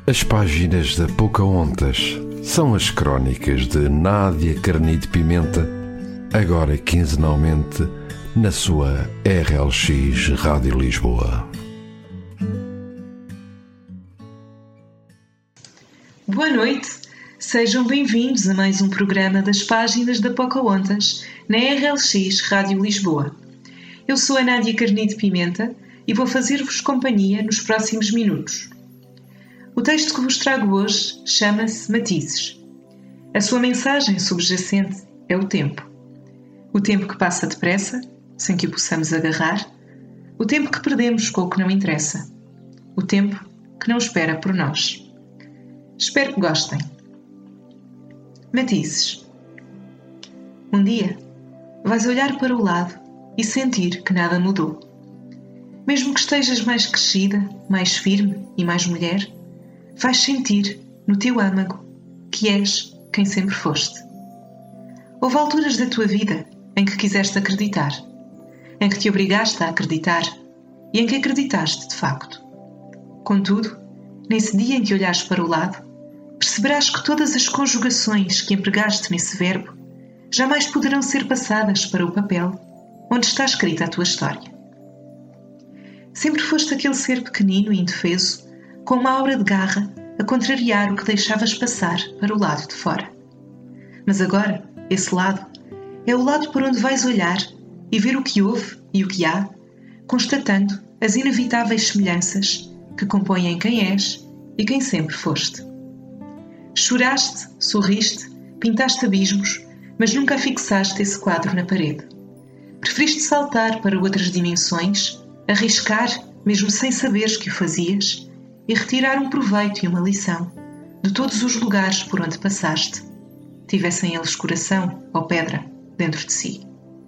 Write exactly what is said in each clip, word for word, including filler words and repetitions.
As páginas da Pocahontas são as crónicas de Nádia Carnide Pimenta, agora quinzenalmente na sua R L X Rádio Lisboa. Boa noite, sejam bem-vindos a mais um programa das páginas da Pocahontas na R L X Rádio Lisboa. Eu sou a Nádia Carnide Pimenta e vou fazer-vos companhia nos próximos minutos. O texto que vos trago hoje chama-se Matizes. A sua mensagem subjacente é o tempo. O tempo que passa depressa, sem que o possamos agarrar. O tempo que perdemos com o que não interessa. O tempo que não espera por nós. Espero que gostem. Matizes. Um dia, vais olhar para o lado e sentir que nada mudou. Mesmo que estejas mais crescida, mais firme e mais mulher, vais sentir no teu âmago que és quem sempre foste. Houve alturas da tua vida em que quiseste acreditar, em que te obrigaste a acreditar e em que acreditaste de facto. Contudo, nesse dia em que olhares para o lado, perceberás que todas as conjugações que empregaste nesse verbo jamais poderão ser passadas para o papel onde está escrita a tua história. Sempre foste aquele ser pequenino e indefeso, com uma aura de garra a contrariar o que deixavas passar para o lado de fora. Mas agora, esse lado, é o lado por onde vais olhar e ver o que houve e o que há, constatando as inevitáveis semelhanças que compõem quem és e quem sempre foste. Choraste, sorriste, pintaste abismos, mas nunca fixaste esse quadro na parede. Preferiste saltar para outras dimensões, arriscar, mesmo sem saberes que o fazias, e retirar um proveito e uma lição de todos os lugares por onde passaste, tivessem eles coração ou pedra dentro de si.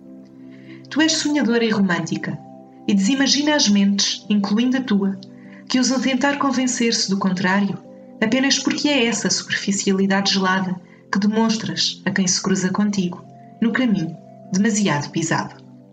Tu és sonhadora e romântica, e desimagina as mentes, incluindo a tua, que ousam tentar convencer-se do contrário, apenas porque é essa superficialidade gelada que demonstras a quem se cruza contigo, no caminho demasiado pisado.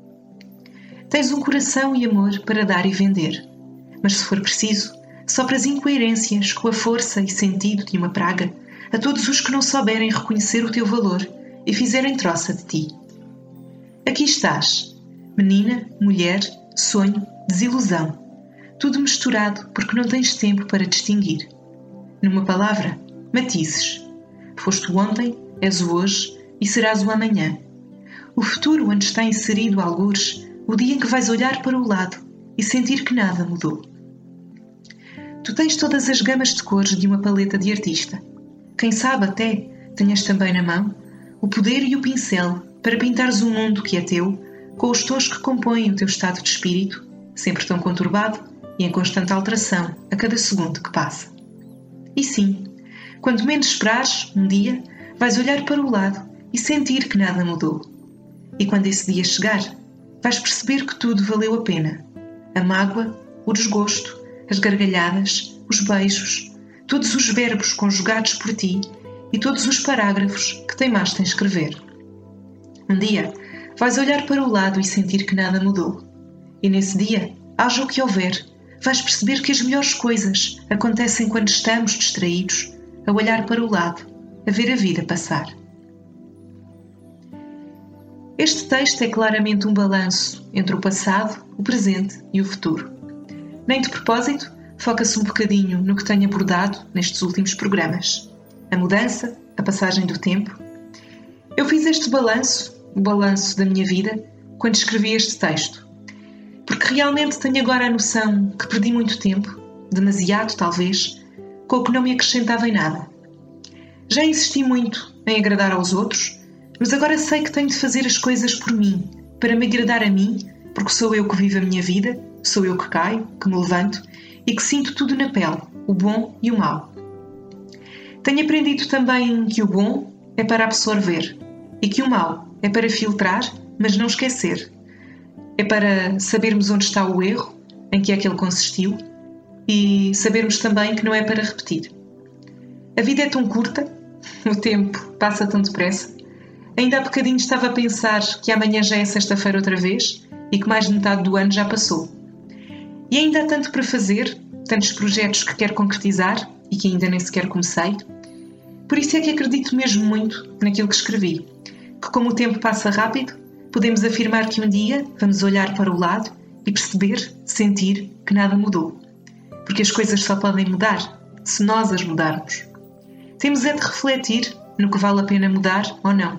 Tens um coração e amor para dar e vender, mas se for preciso, sopras incoerências com a força e sentido de uma praga a todos os que não souberem reconhecer o teu valor e fizerem troça de ti. Aqui estás, menina, mulher, sonho, desilusão, tudo misturado porque não tens tempo para distinguir. Numa palavra, matizes. Foste o ontem, és o hoje e serás o amanhã. O futuro onde está inserido algures o dia em que vais olhar para o lado e sentir que nada mudou. Tu tens todas as gamas de cores de uma paleta de artista. Quem sabe até tenhas também na mão o poder e o pincel para pintares um mundo que é teu com os tons que compõem o teu estado de espírito, sempre tão conturbado e em constante alteração a cada segundo que passa. E sim, quando menos esperares, um dia, vais olhar para o lado e sentir que nada mudou. E quando esse dia chegar, vais perceber que tudo valeu a pena. A mágoa, o desgosto, as gargalhadas, os beijos, todos os verbos conjugados por ti e todos os parágrafos que teimaste em escrever. Um dia, vais olhar para o lado e sentir que nada mudou. E nesse dia, haja o que houver, vais perceber que as melhores coisas acontecem quando estamos distraídos, a olhar para o lado, a ver a vida passar. Este texto é claramente um balanço entre o passado, o presente e o futuro. Nem de propósito, foca-se um bocadinho no que tenho abordado nestes últimos programas. A mudança, a passagem do tempo. Eu fiz este balanço, o balanço da minha vida, quando escrevi este texto. Porque realmente tenho agora a noção que perdi muito tempo, demasiado talvez, com o que não me acrescentava em nada. Já insisti muito em agradar aos outros, mas agora sei que tenho de fazer as coisas por mim, para me agradar a mim, porque sou eu que vivo a minha vida, sou eu que caio, que me levanto e que sinto tudo na pele, o bom e o mau. Tenho aprendido também que o bom é para absorver e que o mau é para filtrar, mas não esquecer. É para sabermos onde está o erro, em que é que ele consistiu e sabermos também que não é para repetir. A vida é tão curta, o tempo passa tão depressa. Ainda há bocadinho estava a pensar que amanhã já é sexta-feira outra vez e que mais de metade do ano já passou. E ainda há tanto para fazer, tantos projetos que quero concretizar e que ainda nem sequer comecei. Por isso é que acredito mesmo muito naquilo que escrevi, que como o tempo passa rápido, podemos afirmar que um dia vamos olhar para o lado e perceber, sentir que nada mudou. Porque as coisas só podem mudar se nós as mudarmos. Temos é de refletir no que vale a pena mudar ou não.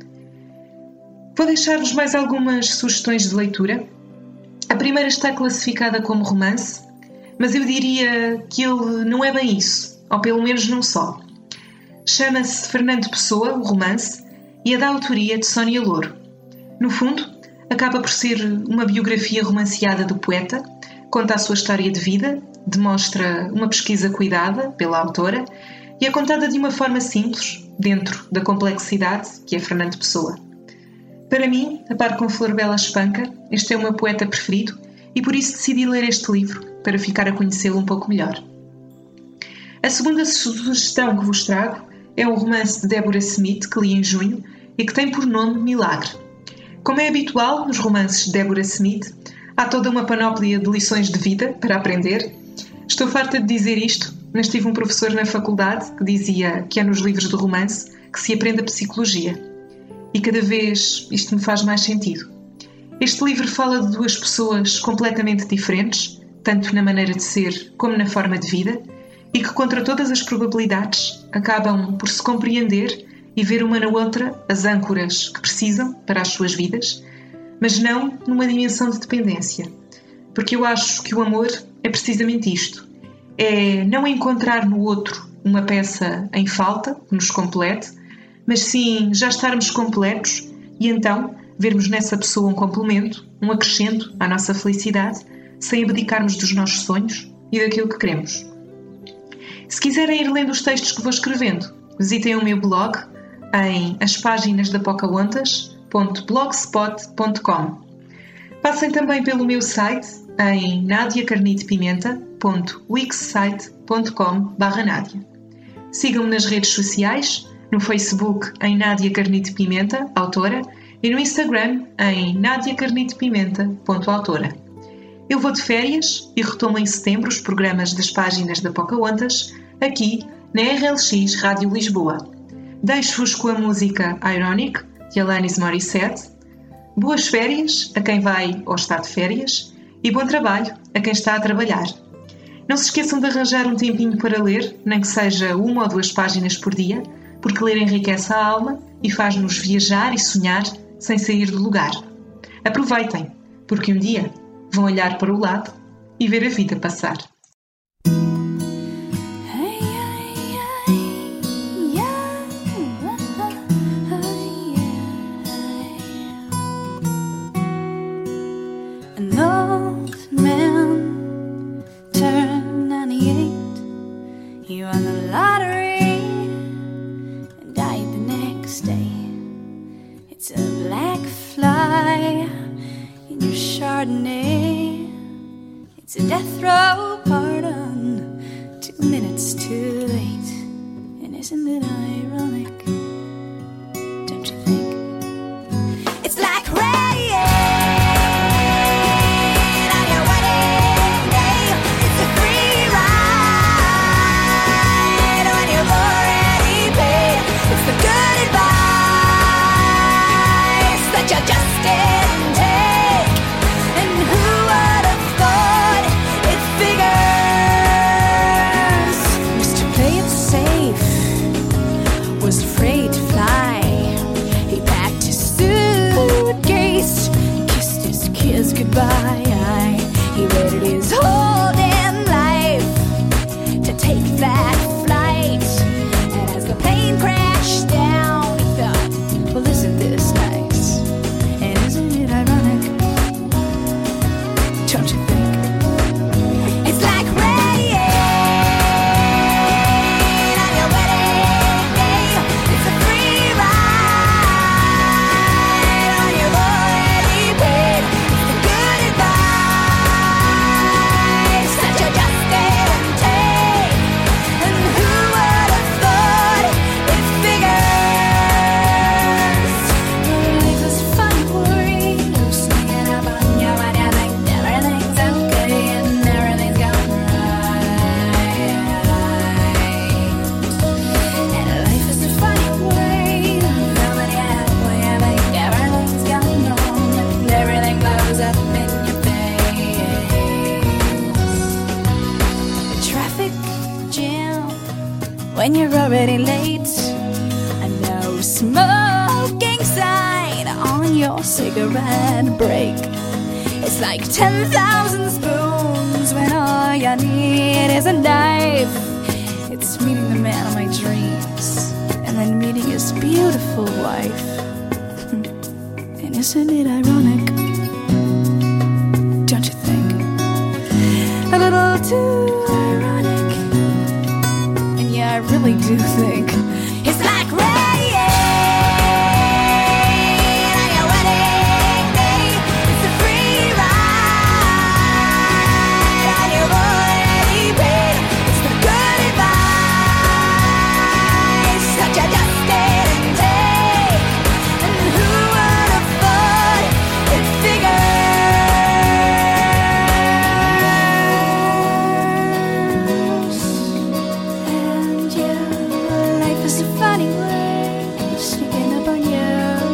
Vou deixar-vos mais algumas sugestões de leitura. A primeira está classificada como romance, mas eu diria que ele não é bem isso, ou pelo menos não só. Chama-se Fernando Pessoa, o romance, e é da autoria de Sónia Louro. No fundo, acaba por ser uma biografia romanceada do poeta, conta a sua história de vida, demonstra uma pesquisa cuidada pela autora e é contada de uma forma simples, dentro da complexidade que é Fernando Pessoa. Para mim, a par com Flor Bela Espanca, este é o meu poeta preferido e por isso decidi ler este livro, para ficar a conhecê-lo um pouco melhor. A segunda sugestão que vos trago é um romance de Deborah Smith, que li em junho, e que tem por nome Milagre. Como é habitual nos romances de Deborah Smith, há toda uma panóplia de lições de vida para aprender. Estou farta de dizer isto, mas tive um professor na faculdade que dizia que é nos livros de romance que se aprende a psicologia. E cada vez isto me faz mais sentido. Este livro fala de duas pessoas completamente diferentes, tanto na maneira de ser como na forma de vida, e que contra todas as probabilidades acabam por se compreender e ver uma na outra as âncoras que precisam para as suas vidas, mas não numa dimensão de dependência. Porque eu acho que o amor é precisamente isto. É não encontrar no outro uma peça em falta que nos complete, mas sim já estarmos completos e então vermos nessa pessoa um complemento, um acrescento à nossa felicidade, sem abdicarmos dos nossos sonhos e daquilo que queremos. Se quiserem ir lendo os textos que vou escrevendo, visitem o meu blog em as páginas da Pocahontas ponto blogspot ponto com. Passem também pelo meu site em nadia carnide pimenta ponto wixsite ponto com barra nadia. Sigam-me nas redes sociais, no Facebook em Nádia Carnide Pimenta, autora, e no Instagram em nadia carnide pimenta ponto autora. Eu vou de férias e retomo em setembro os programas das páginas da Pocahontas, aqui na R L X Rádio Lisboa. Deixo-vos com a música Ironic, de Alanis Morissette. Boas férias a quem vai ou está de férias e bom trabalho a quem está a trabalhar. Não se esqueçam de arranjar um tempinho para ler, nem que seja uma ou duas páginas por dia, porque ler enriquece a alma e faz-nos viajar e sonhar sem sair do lugar. Aproveitem, porque um dia vão olhar para o lado e ver a vida passar. An old man turned ninety-eight. He won the lottery and died the next day. It's a black fly in your Chardonnay. It's a death row pardon, two minutes too late. And isn't it ironic? Don't you think? It's like rain on your wedding day. It's a free ride when you've already paid. It's the good advice that you just didn't take. And who would have thought it figures? Mister Play It Safe was afraid when you're already late. A no smoking sign on your cigarette break. It's like ten thousand spoons when all you need is a knife. It's meeting the man of my dreams and then meeting his beautiful wife. And isn't it ironic? Don't you think? A little too ironic. And yeah, I really do think it's like rain on your wedding day. It's a free ride on your already paid. It's the good advice that you just didn't take. And who would have thought it figures? And yeah, life is a funny way sneaking up on you.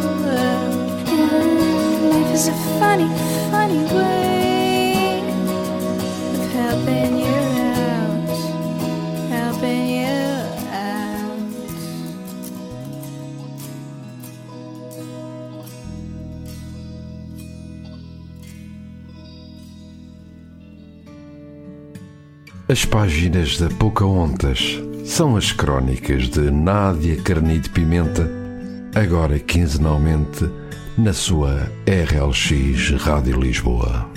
Yeah, life is a funny, funny way of helping you out, helping you out. As páginas da Pocahontas são as crónicas de Nádia Carnide Pimenta, agora quinzenalmente na sua R L X Rádio Lisboa.